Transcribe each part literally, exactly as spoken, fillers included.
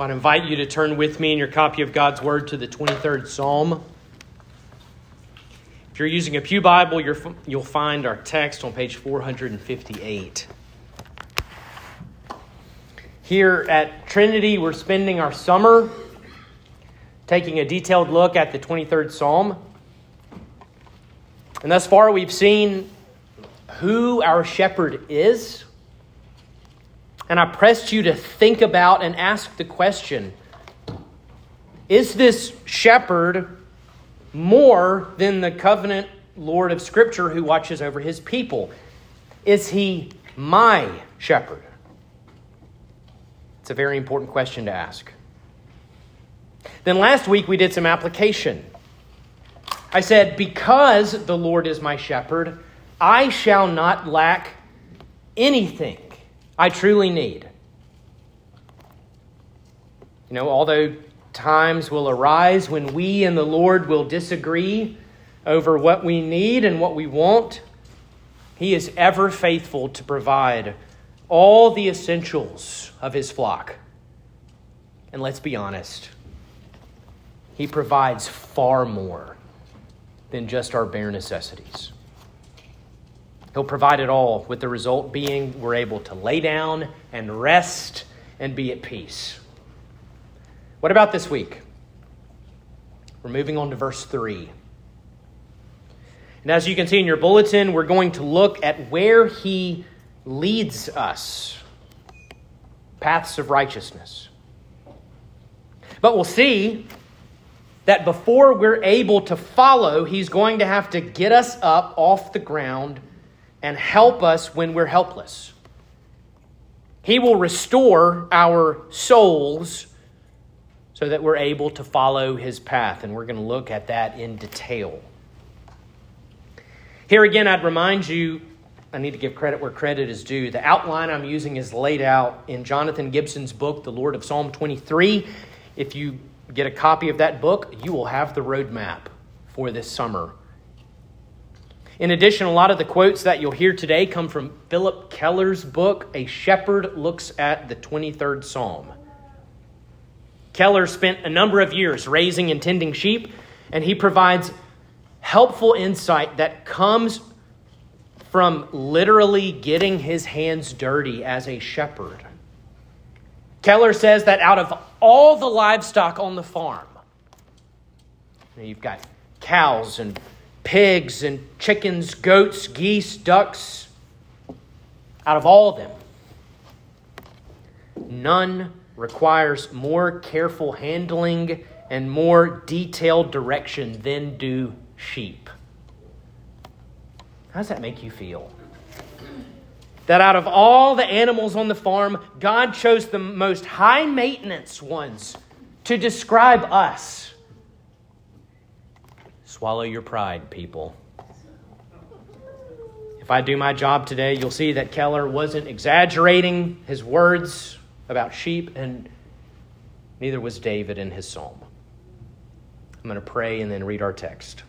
I want to invite you to turn with me in your copy of God's Word to the twenty-third Psalm. If you're using a Pew Bible, you're, you'll find our text on page four hundred fifty-eight. Here at Trinity, we're spending our summer taking a detailed look at the twenty-third Psalm. And thus far, we've seen who our shepherd is. And I pressed you to think about and ask the question, is this shepherd more than the covenant Lord of Scripture who watches over his people? Is he my shepherd? It's a very important question to ask. Then last week we did some application. I said, because the Lord is my shepherd, I shall not lack anything I truly need. You know, although times will arise when we and the Lord will disagree over what we need and what we want, He is ever faithful to provide all the essentials of His flock. And let's be honest, He provides far more than just our bare necessities. He'll provide it all, with the result being we're able to lay down and rest and be at peace. What about this week? We're moving on to verse three. And as you can see in your bulletin, we're going to look at where He leads us. Paths of righteousness. But we'll see that before we're able to follow, He's going to have to get us up off the ground and help us when we're helpless. He will restore our souls so that we're able to follow His path. And we're going to look at that in detail. Here again, I'd remind you, I need to give credit where credit is due. The outline I'm using is laid out in Jonathan Gibson's book, The Lord of Psalm twenty-three. If you get a copy of that book, you will have the roadmap for this summer. In addition, a lot of the quotes that you'll hear today come from Philip Keller's book, A Shepherd Looks at the twenty-third Psalm. Keller spent a number of years raising and tending sheep, and he provides helpful insight that comes from literally getting his hands dirty as a shepherd. Keller says that out of all the livestock on the farm, you've got cows and pigs and chickens, goats, geese, ducks. Out of all of them, none requires more careful handling and more detailed direction than do sheep. How does that make you feel? That out of all the animals on the farm, God chose the most high maintenance ones to describe us. Swallow your pride, people. If I do my job today, you'll see that Keller wasn't exaggerating his words about sheep, and neither was David in his psalm. I'm going to pray and then read our text.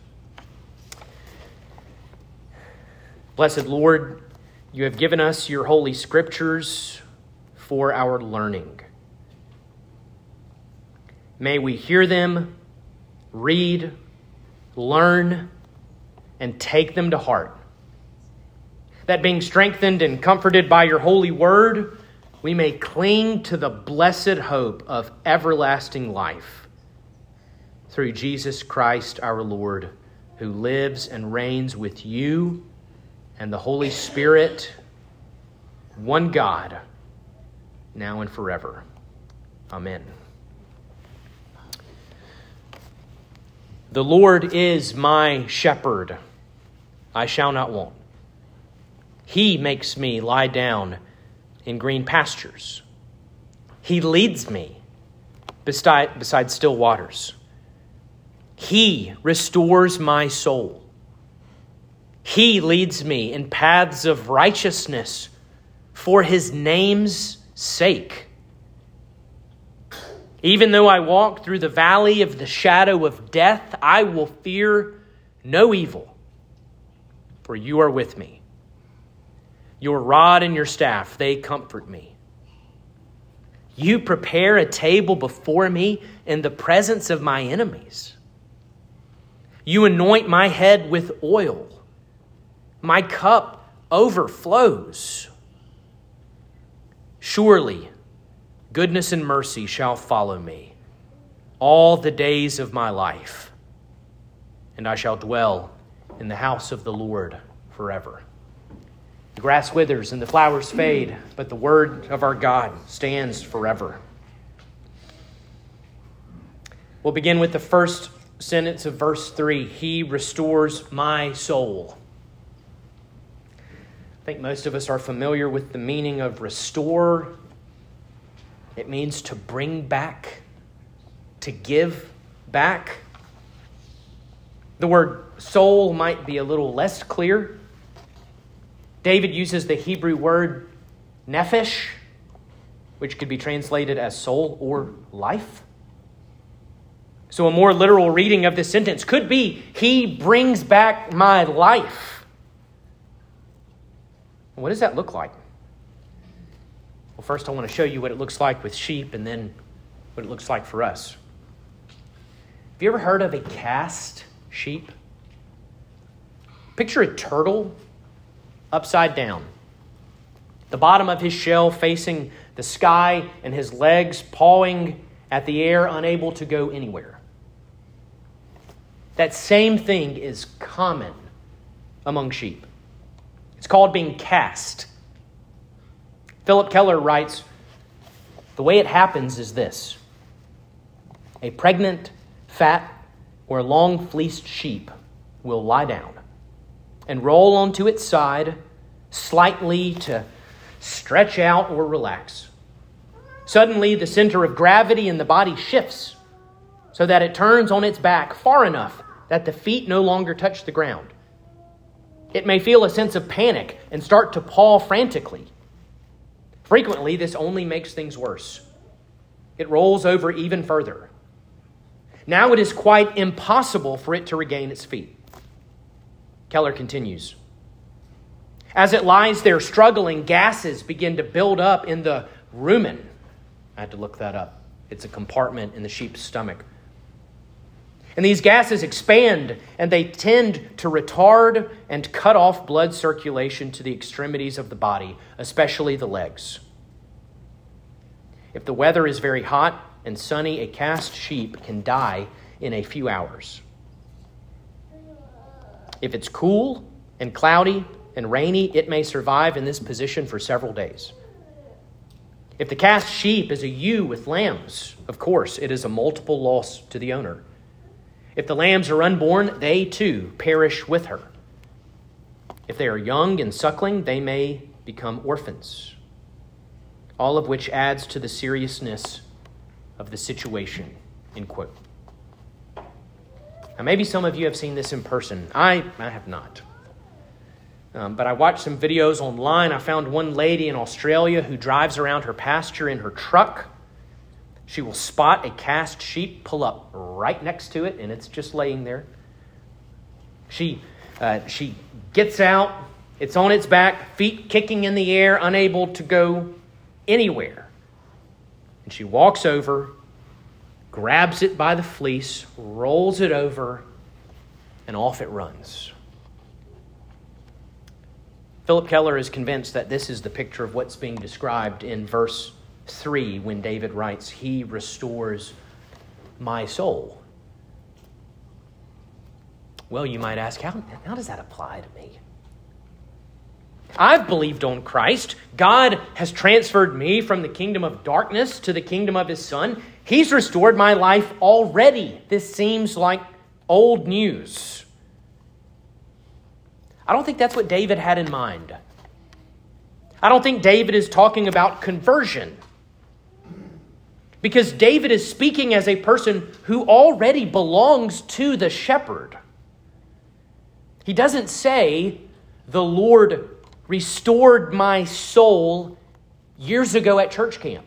Blessed Lord, You have given us Your holy scriptures for our learning. May we hear them, read, learn, and take them to heart. That being strengthened and comforted by Your holy word, we may cling to the blessed hope of everlasting life. Through Jesus Christ our Lord, who lives and reigns with You and the Holy Spirit, one God, now and forever. Amen. The Lord is my shepherd, I shall not want. He makes me lie down in green pastures. He leads me beside, beside still waters. He restores my soul. He leads me in paths of righteousness for His name's sake. Even though I walk through the valley of the shadow of death, I will fear no evil, for You are with me. Your rod and your staff, they comfort me. You prepare a table before me in the presence of my enemies. You anoint my head with oil. My cup overflows. Surely, goodness and mercy shall follow me all the days of my life, and I shall dwell in the house of the Lord forever. The grass withers and the flowers fade, but the word of our God stands forever. We'll begin with the first sentence of verse three. He restores my soul. I think most of us are familiar with the meaning of restore. It means to bring back, to give back. The word soul might be a little less clear. David uses the Hebrew word nephesh, which could be translated as soul or life. So a more literal reading of this sentence could be, he brings back my life. What does that look like? Well, first I want to show you what it looks like with sheep and then what it looks like for us. Have you ever heard of a cast sheep? Picture a turtle upside down. The bottom of his shell facing the sky and his legs pawing at the air, unable to go anywhere. That same thing is common among sheep. It's called being cast. Philip Keller writes, the way it happens is this. A pregnant, fat, or long-fleeced sheep will lie down and roll onto its side slightly to stretch out or relax. Suddenly, the center of gravity in the body shifts so that it turns on its back far enough that the feet no longer touch the ground. It may feel a sense of panic and start to paw frantically. Frequently, this only makes things worse. It rolls over even further. Now it is quite impossible for it to regain its feet. Keller continues. As it lies there struggling, gases begin to build up in the rumen. I had to look that up. It's a compartment in the sheep's stomach. And these gases expand, and they tend to retard and cut off blood circulation to the extremities of the body, especially the legs. If the weather is very hot and sunny, a cast sheep can die in a few hours. If it's cool and cloudy and rainy, it may survive in this position for several days. If the cast sheep is a ewe with lambs, of course, it is a multiple loss to the owner. If the lambs are unborn, they too perish with her. If they are young and suckling, they may become orphans. All of which adds to the seriousness of the situation, end quote. Now, maybe some of you have seen this in person. I, I have not. Um, but I watched some videos online. I found one lady in Australia who drives around her pasture in her truck. She will spot a cast sheep, pull up right next to it, and it's just laying there. She uh, she gets out. It's on its back, feet kicking in the air, unable to go anywhere. And she walks over, grabs it by the fleece, rolls it over, and off it runs. Philip Keller is convinced that this is the picture of what's being described in verse three when David writes, he restores my soul. Well, you might ask, how, how does that apply to me? I've believed on Christ. God has transferred me from the kingdom of darkness to the kingdom of his Son. He's restored my life already. This seems like old news. I don't think that's what David had in mind. I don't think David is talking about conversion. Because David is speaking as a person who already belongs to the shepherd. He doesn't say, the Lord restored my soul years ago at church camp.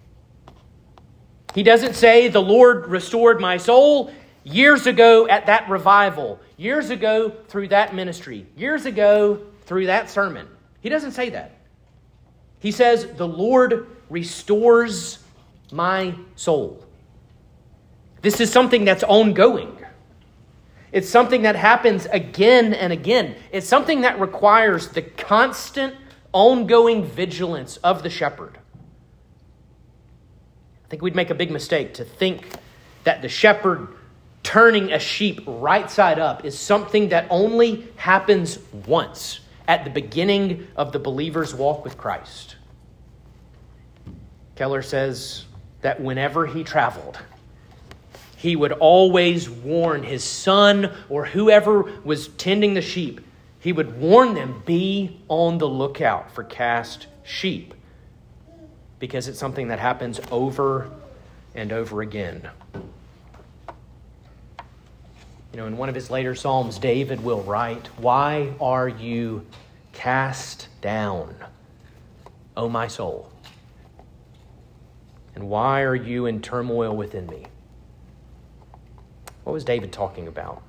He doesn't say, the Lord restored my soul years ago at that revival, years ago through that ministry, years ago through that sermon. He doesn't say that. He says, the Lord restores my soul. This is something that's ongoing. It's something that happens again and again. It's something that requires the constant, ongoing vigilance of the shepherd. I think we'd make a big mistake to think that the shepherd turning a sheep right side up is something that only happens once at the beginning of the believer's walk with Christ. Keller says that whenever he traveled, he would always warn his son or whoever was tending the sheep. He would warn them, be on the lookout for cast sheep, because it's something that happens over and over again. You know, in one of his later Psalms, David will write, "Why are you cast down, O my soul? And why are you in turmoil within me?" What was David talking about?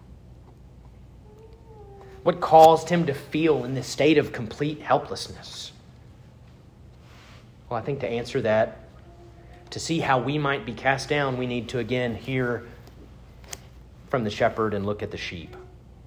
What caused him to feel in this state of complete helplessness? Well, I think to answer that, to see how we might be cast down, we need to again hear from the shepherd and look at the sheep.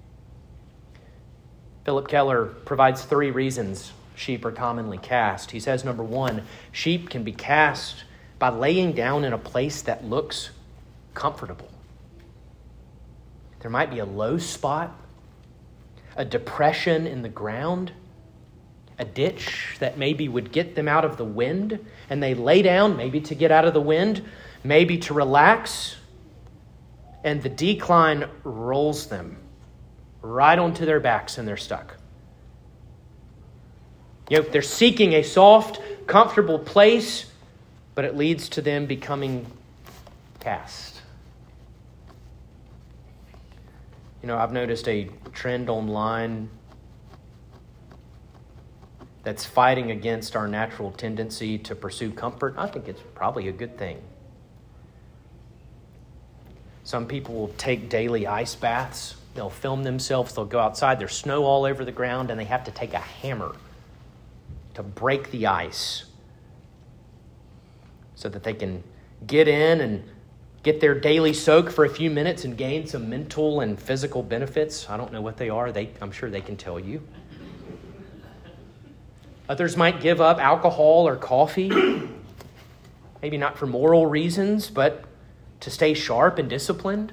Philip Keller provides three reasons sheep are commonly cast. He says, number one, sheep can be cast by laying down in a place that looks comfortable. There might be a low spot, a depression in the ground, a ditch that maybe would get them out of the wind, and they lay down maybe to get out of the wind, maybe to relax, and the decline rolls them right onto their backs and they're stuck. You know, they're seeking a soft, comfortable place, but it leads to them becoming cast. You know, I've noticed a trend online that's fighting against our natural tendency to pursue comfort. I think it's probably a good thing. Some people will take daily ice baths. They'll film themselves. They'll go outside. There's snow all over the ground, and they have to take a hammer to break the ice so that they can get in and get their daily soak for a few minutes and gain some mental and physical benefits. I don't know what they are. They, I'm sure they can tell you. Others might give up alcohol or coffee, maybe not for moral reasons, but to stay sharp and disciplined.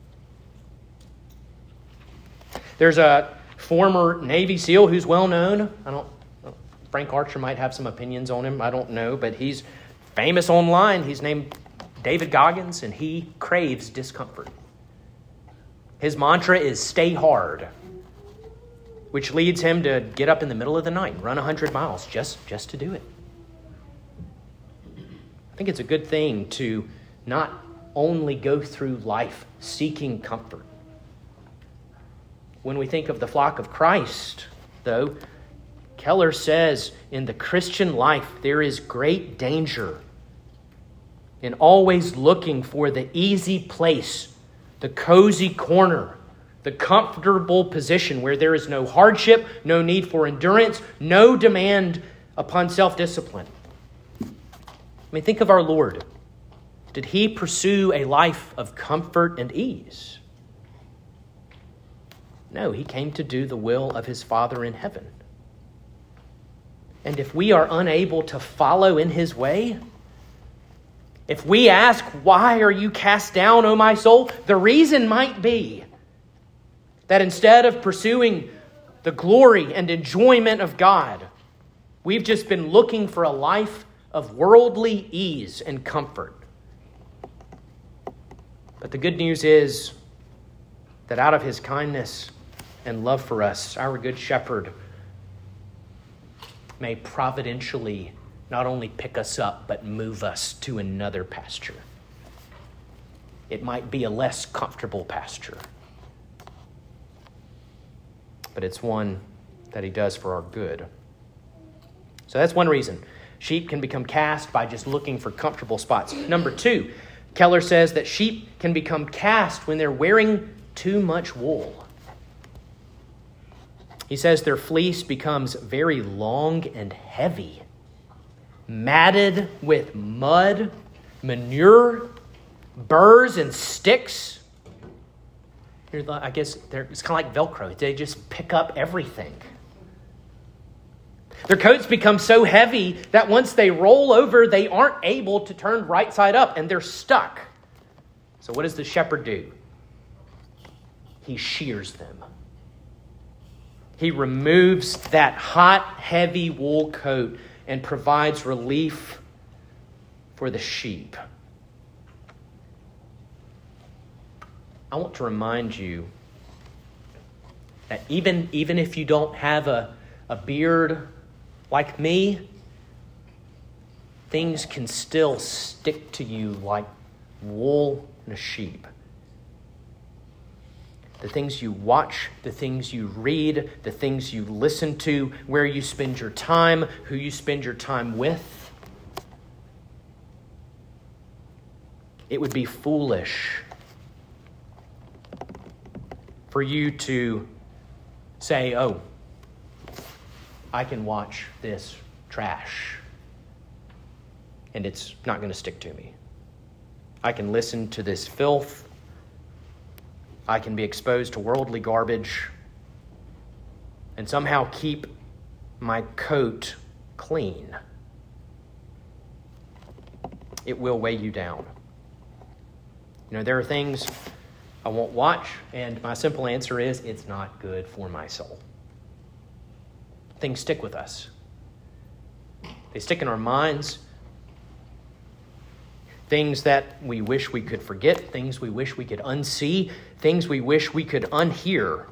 There's a former Navy SEAL who's well known. I don't. Frank Archer might have some opinions on him. I don't know, but he's famous online. He's named David Goggins, and he craves discomfort. His mantra is "stay hard," which leads him to get up in the middle of the night and run one hundred miles just, just to do it. I think it's a good thing to not only go through life seeking comfort. When we think of the flock of Christ, though, Keller says in the Christian life there is great danger in always looking for the easy place, the cozy corner, the comfortable position where there is no hardship, no need for endurance, no demand upon self-discipline. I mean, think of our Lord. Did he pursue a life of comfort and ease? No, he came to do the will of his Father in heaven. And if we are unable to follow in his way, if we ask, "Why are you cast down, O my soul?" the reason might be that instead of pursuing the glory and enjoyment of God, we've just been looking for a life of worldly ease and comfort. But the good news is that out of his kindness and love for us, our good shepherd may providentially not only pick us up, but move us to another pasture. It might be a less comfortable pasture, but it's one that he does for our good. So that's one reason. Sheep can become cast by just looking for comfortable spots. Number two, Keller says that sheep can become cast when they're wearing too much wool. He says their fleece becomes very long and heavy, matted with mud, manure, burrs, and sticks. I guess it's kind of like Velcro. They just pick up everything. Their coats become so heavy that once they roll over, they aren't able to turn right side up, and they're stuck. So what does the shepherd do? He shears them. He removes that hot, heavy wool coat and provides relief for the sheep. I want to remind you that even, even if you don't have a, a beard like me, things can still stick to you like wool in a sheep. The things you watch, the things you read, the things you listen to, where you spend your time, who you spend your time with. It would be foolish for you to say, oh, I can watch this trash and it's not going to stick to me. I can listen to this filth. I can be exposed to worldly garbage and somehow keep my coat clean. It will weigh you down. You know, there are things I won't watch, and my simple answer is it's not good for my soul. Things stick with us. They stick in our minds. Things that we wish we could forget, things we wish we could unsee, things we wish we could unhear.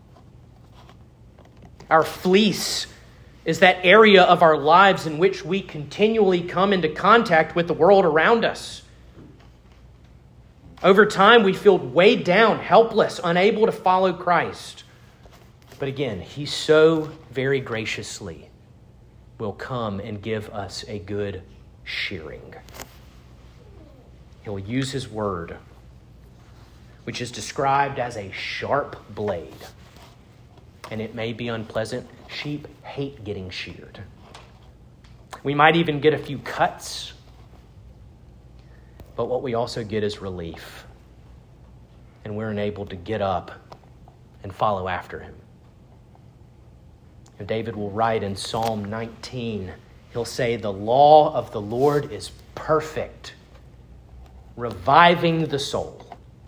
Our fleece is that area of our lives in which we continually come into contact with the world around us. Over time, we feel weighed down, helpless, unable to follow Christ. But again, he so very graciously will come and give us a good shearing. He'll use his word, which is described as a sharp blade. And it may be unpleasant. Sheep hate getting sheared. We might even get a few cuts. But what we also get is relief. And we're enabled to get up and follow after him. And David will write in Psalm nineteen, he'll say, the law of the Lord is perfect, reviving the soul.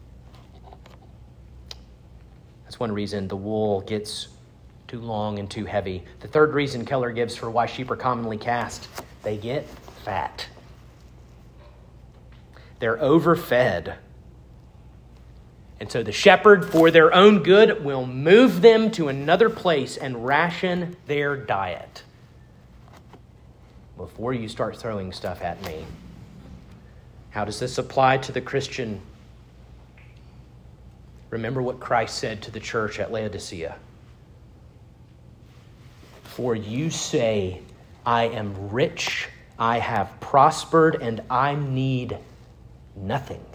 That's one reason the wool gets too long and too heavy. The third reason Keller gives for why sheep are commonly cast, they get fat. They're overfed. And so the shepherd, for their own good, will move them to another place and ration their diet. Before you start throwing stuff at me, how does this apply to the Christian? Remember what Christ said to the church at Laodicea. For you say, I am rich, I have prospered, and I need nothing.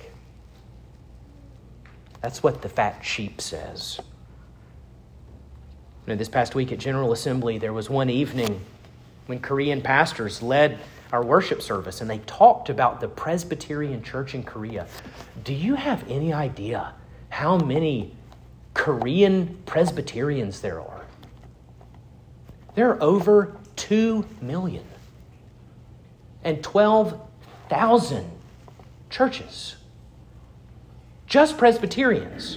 That's what the fat sheep says. You know, this past week at General Assembly, there was one evening when Korean pastors led our worship service, and they talked about the Presbyterian Church in Korea. Do you have any idea how many Korean Presbyterians there are? There are over two million and twelve thousand churches. Just Presbyterians.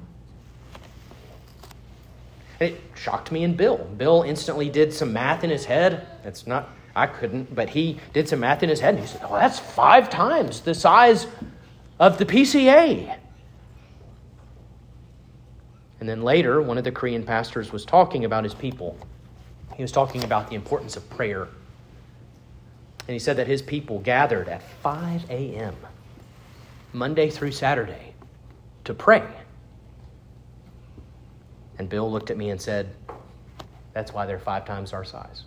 It shocked me and Bill. Bill instantly did some math in his head. That's not, I couldn't, but he did some math in his head and he said, oh, that's five times the size of the P C A. And then later, one of the Korean pastors was talking about his people. He was talking about the importance of prayer. And he said that his people gathered at five a.m. Monday through Saturday to pray. And Bill looked at me and said, that's why they're five times our size.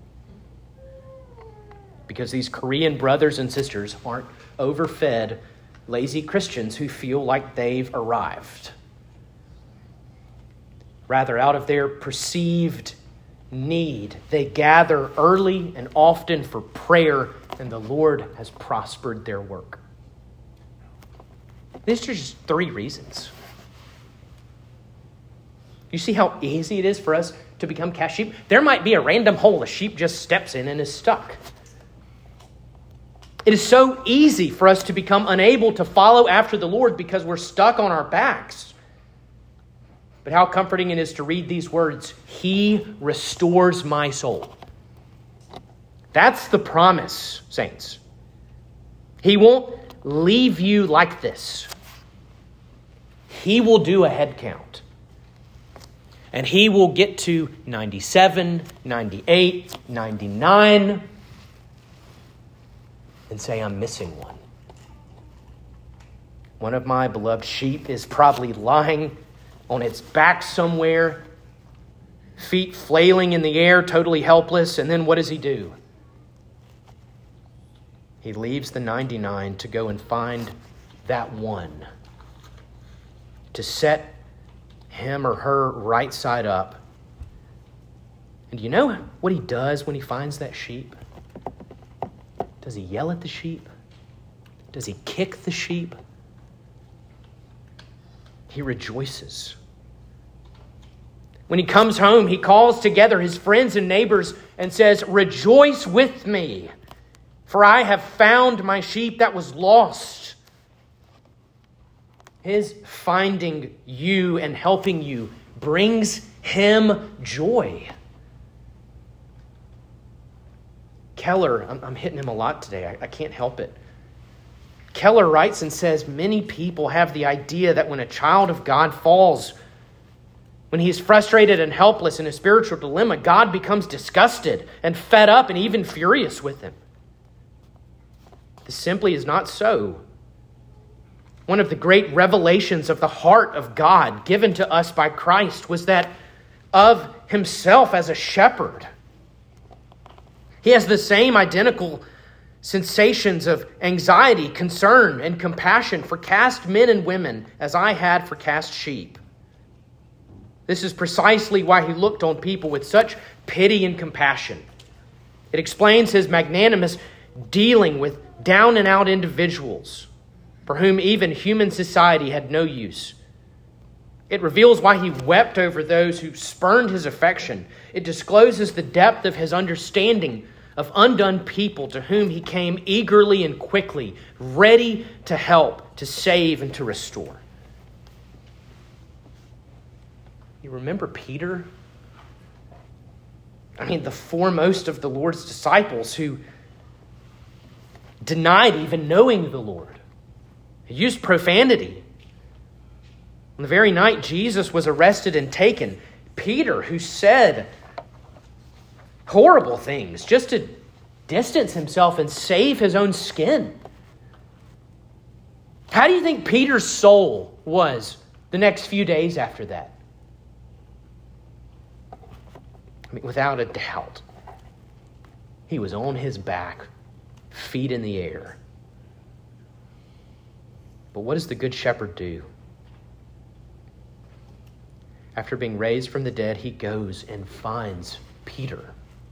Because these Korean brothers and sisters aren't overfed, lazy Christians who feel like they've arrived. Rather, out of their perceived need, they gather early and often for prayer and the Lord has prospered their work. These are just three reasons. You see how easy it is for us to become cast sheep? There might be a random hole a sheep just steps in and is stuck. It is so easy for us to become unable to follow after the Lord because we're stuck on our backs. But how comforting it is to read these words, He restores my soul. That's the promise, saints. He won't leave you like this. He will do a head count. And He will get to ninety-seven, ninety-eight, ninety-nine, and say, I'm missing one. One of my beloved sheep is probably lying on its back somewhere, feet flailing in the air, totally helpless. And then what does He do? He leaves the ninety-nine to go and find that one, to set him or her right side up. And you know what He does when He finds that sheep? Does He yell at the sheep? Does He kick the sheep? He rejoices. When He comes home, He calls together His friends and neighbors and says, rejoice with me, for I have found my sheep that was lost. His finding you and helping you brings Him joy. Keller, I'm, I'm hitting him a lot today. I, I can't help it. Keller writes and says, many people have the idea that when a child of God falls, when he is frustrated and helpless in a spiritual dilemma, God becomes disgusted and fed up and even furious with him. This simply is not so. One of the great revelations of the heart of God given to us by Christ was that of Himself as a shepherd. He has the same identical sensations of anxiety, concern, and compassion for cast men and women as I had for cast sheep. This is precisely why He looked on people with such pity and compassion. It explains His magnanimous dealing with down and out individuals for whom even human society had no use. It reveals why He wept over those who spurned His affection. It discloses the depth of His understanding of undone people to whom He came eagerly and quickly, ready to help, to save, and to restore. You remember Peter? I mean, the foremost of the Lord's disciples who denied even knowing the Lord. He used profanity. On the very night Jesus was arrested and taken, Peter, who said horrible things just to distance himself and save his own skin. How do you think Peter's soul was the next few days after that? I mean, without a doubt, he was on his back, feet in the air. But what does the Good Shepherd do? After being raised from the dead, He goes and finds Peter.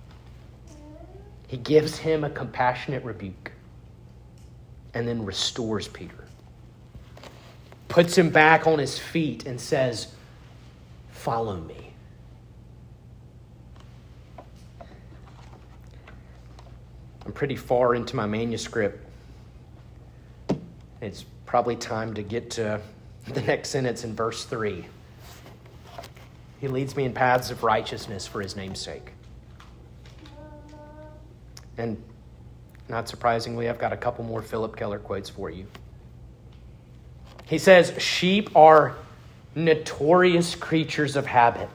He gives him a compassionate rebuke and then restores Peter. Puts him back on his feet and says, follow me. I'm pretty far into my manuscript. It's probably time to get to the next sentence in verse three. He leads me in paths of righteousness for His name's sake. And not surprisingly, I've got a couple more Philip Keller quotes for you. He says, sheep are notorious creatures of habit.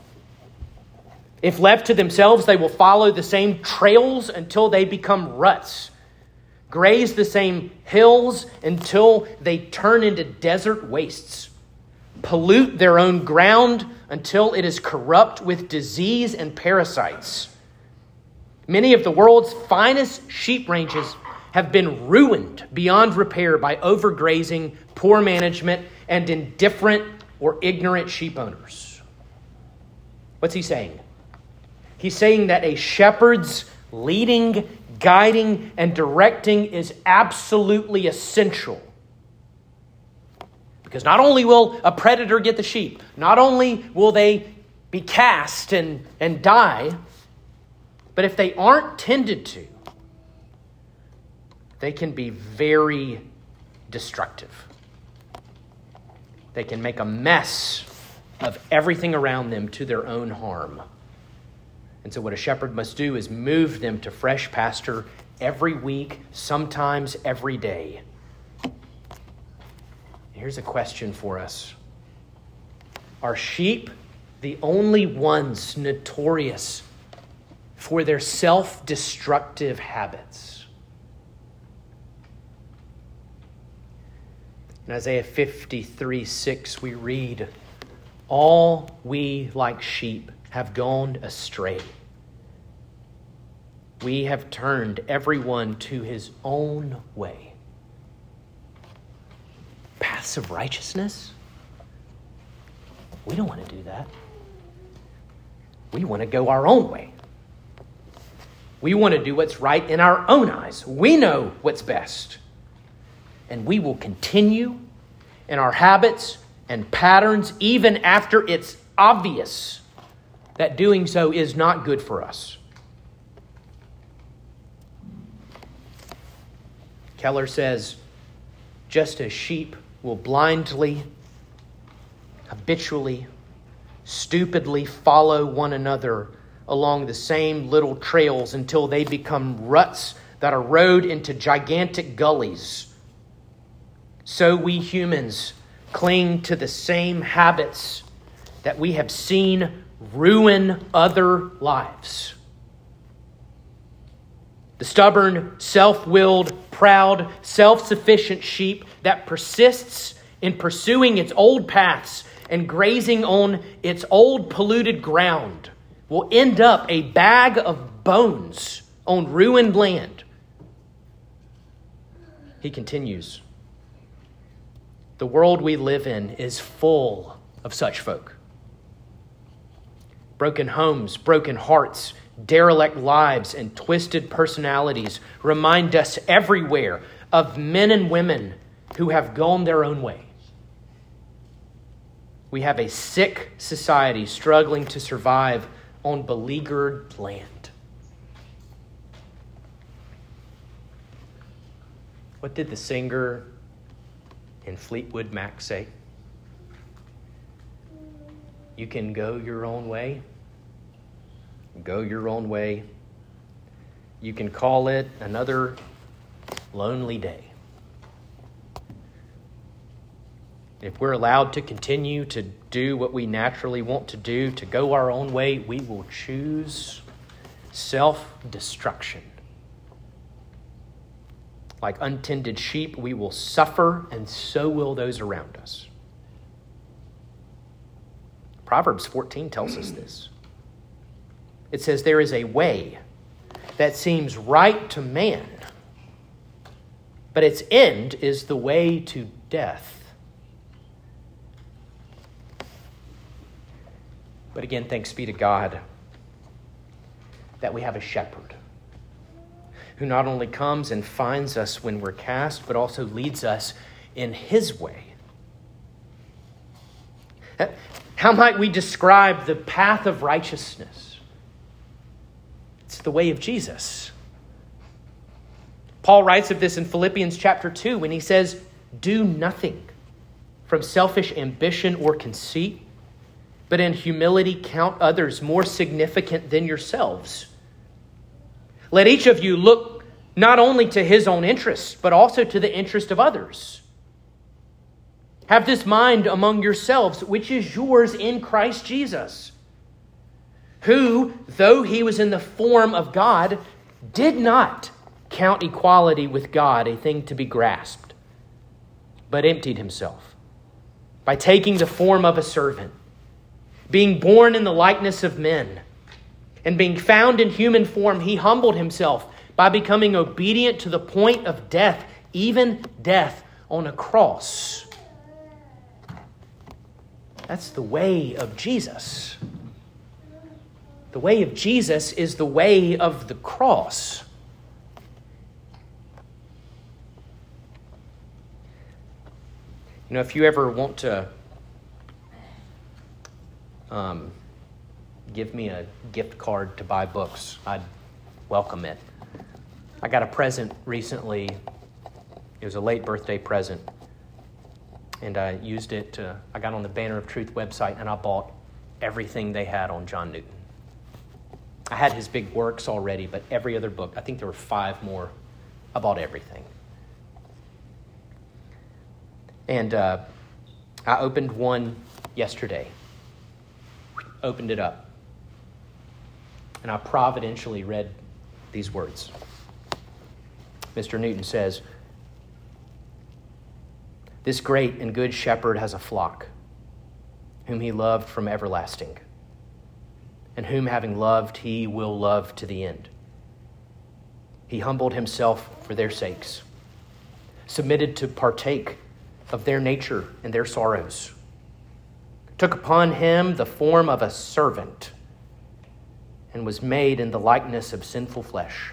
If left to themselves, they will follow the same trails until they become ruts, graze the same hills until they turn into desert wastes, pollute their own ground until it is corrupt with disease and parasites. Many of the world's finest sheep ranges have been ruined beyond repair by overgrazing, poor management, and indifferent or ignorant sheep owners. What's he saying? He's saying that a shepherd's leading, guiding and directing is absolutely essential. Because not only will a predator get the sheep, not only will they be cast and, and die, but if they aren't tended to, they can be very destructive. They can make a mess of everything around them to their own harm. And so what a shepherd must do is move them to fresh pasture every week, sometimes every day. Here's a question for us. Are sheep the only ones notorious for their self-destructive habits? In Isaiah fifty-three six, we read, "All we like sheep have gone astray. We have turned everyone to his own way." Paths of righteousness? We don't want to do that. We want to go our own way. We want to do what's right in our own eyes. We know what's best. And we will continue in our habits and patterns even after it's obvious that doing so is not good for us. Keller says, just as sheep will blindly, habitually, stupidly follow one another along the same little trails until they become ruts that erode into gigantic gullies, so we humans cling to the same habits that we have seen ruin other lives. The stubborn, self-willed, proud, self-sufficient sheep that persists in pursuing its old paths and grazing on its old polluted ground will end up a bag of bones on ruined land. He continues, the world we live in is full of such folk. Broken homes, broken hearts, derelict lives, and twisted personalities remind us everywhere of men and women who have gone their own way. We have a sick society struggling to survive on beleaguered land. What did the singer in Fleetwood Mac say? You can go your own way. Go your own way. You can call it another lonely day. If we're allowed to continue to do what we naturally want to do, to go our own way, we will choose self-destruction. Like untended sheep, we will suffer, and so will those around us. Proverbs fourteen tells us this. It says, there is a way that seems right to man, but its end is the way to death. But again, thanks be to God that we have a shepherd who not only comes and finds us when we're cast, but also leads us in his way. How might we describe the path of righteousness? It's the way of Jesus. Paul writes of this in Philippians chapter two when he says, do nothing from selfish ambition or conceit, but in humility count others more significant than yourselves. Let each of you look not only to his own interests, but also to the interest of others. Have this mind among yourselves, which is yours in Christ Jesus, who, though he was in the form of God, did not count equality with God a thing to be grasped, but emptied himself by taking the form of a servant, being born in the likeness of men, and being found in human form, he humbled himself by becoming obedient to the point of death, even death on a cross. That's the way of Jesus. The way of Jesus is the way of the cross. You know, if you ever want to um, give me a gift card to buy books, I'd welcome it. I got a present recently. It was a late birthday present. And I used it to, I got on the Banner of Truth website and I bought everything they had on John Newton. I had his big works already, but every other book, I think there were five more. I bought everything. And uh, I opened one yesterday. Opened it up. And I providentially read these words. Mister Newton says, "This great and good shepherd has a flock, whom he loved from everlasting, and whom having loved he will love to the end. He humbled himself for their sakes, submitted to partake of their nature and their sorrows, took upon him the form of a servant, and was made in the likeness of sinful flesh.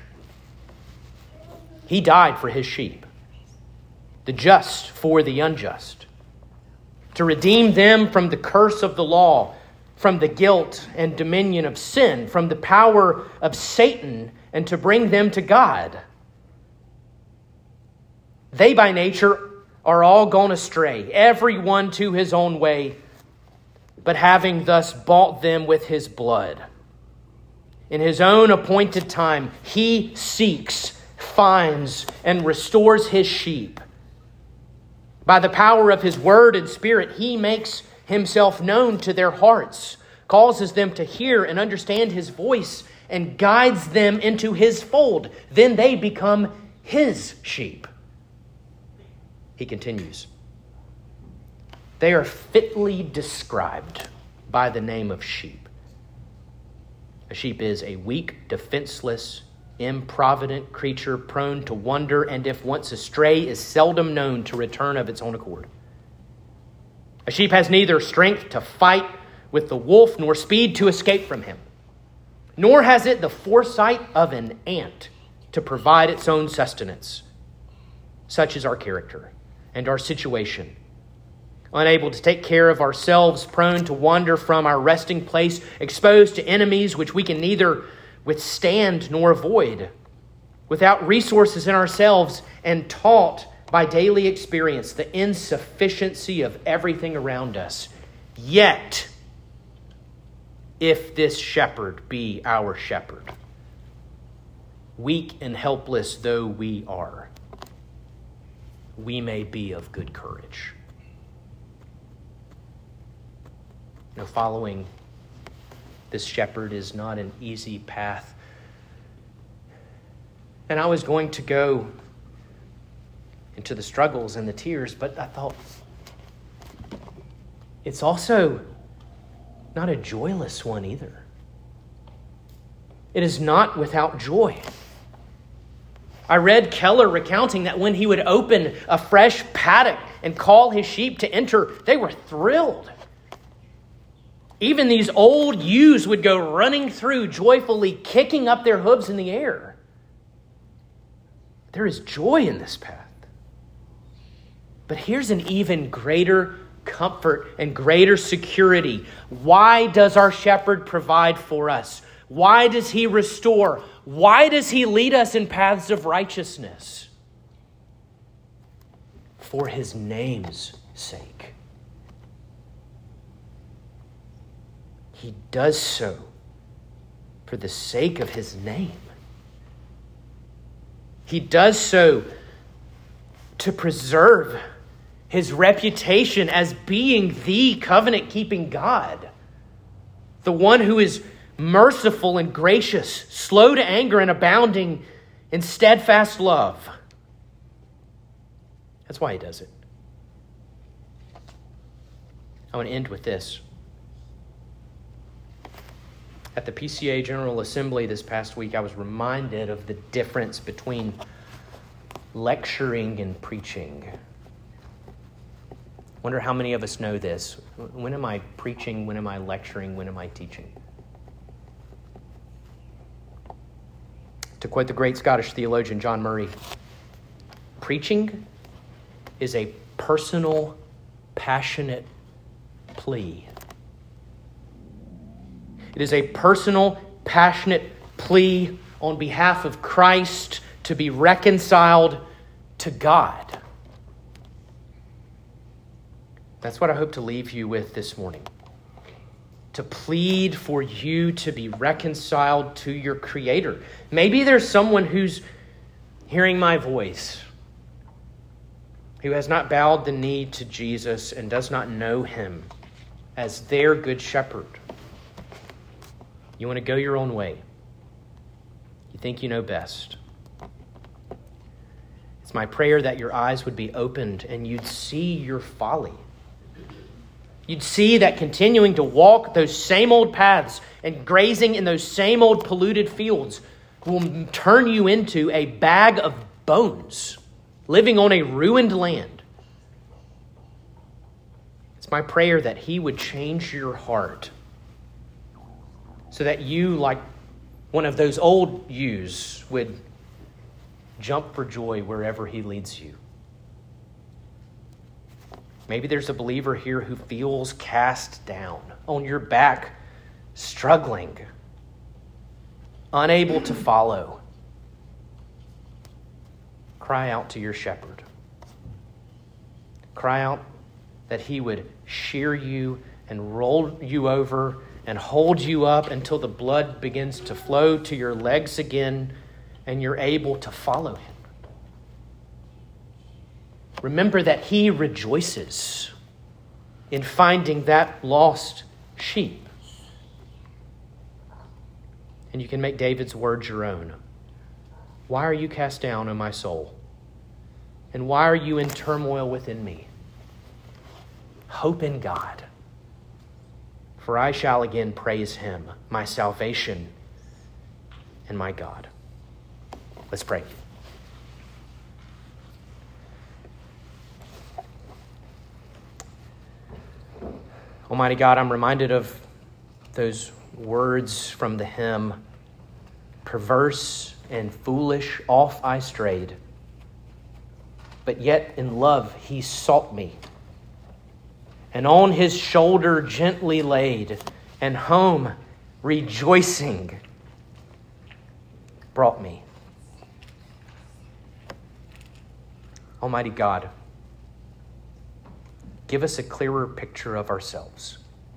He died for his sheep, the just for the unjust, to redeem them from the curse of the law, from the guilt and dominion of sin, from the power of Satan, and to bring them to God. They by nature are all gone astray, every one to his own way, but having thus bought them with his blood, in his own appointed time, he seeks, finds, and restores his sheep. By the power of his word and spirit, he makes himself known to their hearts, causes them to hear and understand his voice, and guides them into his fold. Then they become his sheep." He continues, "They are fitly described by the name of sheep. A sheep is a weak, defenseless, improvident creature prone to wander, and if once astray, is seldom known to return of its own accord. A sheep has neither strength to fight with the wolf nor speed to escape from him, nor has it the foresight of an ant to provide its own sustenance. Such is our character and our situation. Unable to take care of ourselves, prone to wander from our resting place, exposed to enemies which we can neither withstand nor avoid, without resources in ourselves, and taught by daily experience the insufficiency of everything around us. Yet, if this shepherd be our shepherd, weak and helpless though we are, we may be of good courage." You know, following this shepherd is not an easy path. And I was going to go into the struggles and the tears, but I thought, it's also not a joyless one either. It is not without joy. I read Keller recounting that when he would open a fresh paddock and call his sheep to enter, they were thrilled. Even these old ewes would go running through, joyfully kicking up their hooves in the air. There is joy in this path. But here's an even greater comfort and greater security. Why does our shepherd provide for us? Why does he restore? Why does he lead us in paths of righteousness? For his name's sake. He does so for the sake of his name. He does so to preserve his reputation as being the covenant-keeping God, the one who is merciful and gracious, slow to anger and abounding in steadfast love. That's why he does it. I want to end with this. At the P C A General Assembly this past week, I was reminded of the difference between lecturing and preaching. Wonder how many of us know this. When am I preaching? When am I lecturing? When am I teaching? To quote the great Scottish theologian John Murray, preaching is a personal passionate plea. It is a personal, passionate plea on behalf of Christ to be reconciled to God. That's what I hope to leave you with this morning. To plead for you to be reconciled to your Creator. Maybe there's someone who's hearing my voice who has not bowed the knee to Jesus and does not know him as their good shepherd. You want to go your own way. You think you know best. It's my prayer that your eyes would be opened and you'd see your folly. You'd see that continuing to walk those same old paths and grazing in those same old polluted fields will turn you into a bag of bones, living on a ruined land. It's my prayer that He would change your heart so that you, like one of those old ewes, would jump for joy wherever He leads you. Maybe there's a believer here who feels cast down, on your back, struggling, unable to follow. Cry out to your shepherd. Cry out that He would shear you and roll you over and hold you up until the blood begins to flow to your legs again and you're able to follow Him. Remember that He rejoices in finding that lost sheep. And you can make David's words your own. Why are you cast down, O my soul? And why are you in turmoil within me? Hope in God, for I shall again praise Him, my salvation and my God. Let's pray. Almighty God, I'm reminded of those words from the hymn, perverse and foolish, off I strayed, but yet in love He sought me, and on His shoulder gently laid, and home rejoicing brought me. Almighty God, give us a clearer picture of ourselves,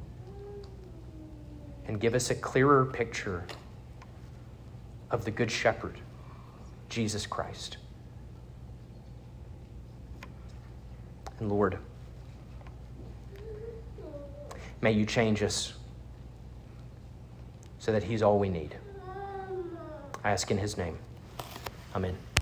and give us a clearer picture of the Good Shepherd, Jesus Christ. And Lord, may You change us so that He's all we need. I ask in His name. Amen.